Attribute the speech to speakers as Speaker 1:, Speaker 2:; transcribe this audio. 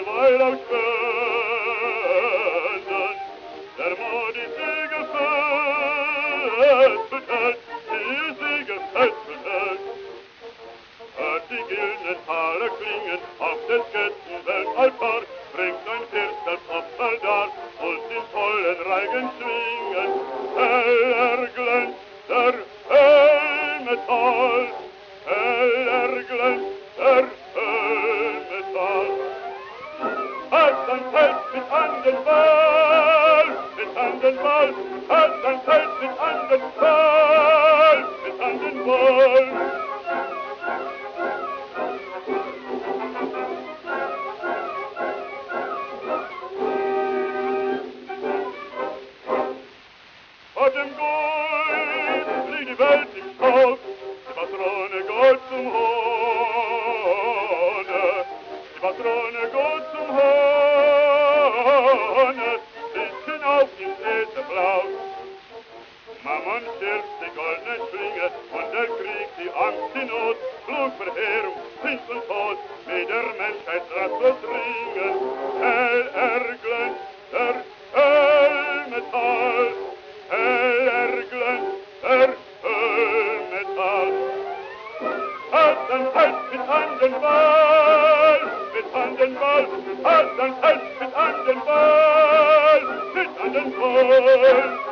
Speaker 1: weil aus Spenden der Mord die Siege festhält, die Siege festhält. Hört die Gilden Haare klingen auf des Götzen Weltaltar, bringt ein Fürst das Opfer dar und in vollen Reigen schwingen. Heller glänzt der Metall, heller glänzt der Metall. Halt dein Feld mit an den Ball, mit an den Ball, halt dein Feld mit an den Ball, mit an den Ball. Vor dem Gold liegt die Welt im Staub, die Patrone Gold zum Hohne, die Patrone Gold zum Hohne, bis hinauf ins Ätherblau. Mammon stirbt die goldene Schlinge und der Krieg, die Angst, die Not, Blut, Verheerung, Prinz und Tod, mit der Menschheit rastlos ringen. Hell erglänzt der Metall, heller glänzt der Metall. Halt dein Feld mit an den Ball, mit an den Ball, halt dein Feld mit an den Ball, mit an den Ball.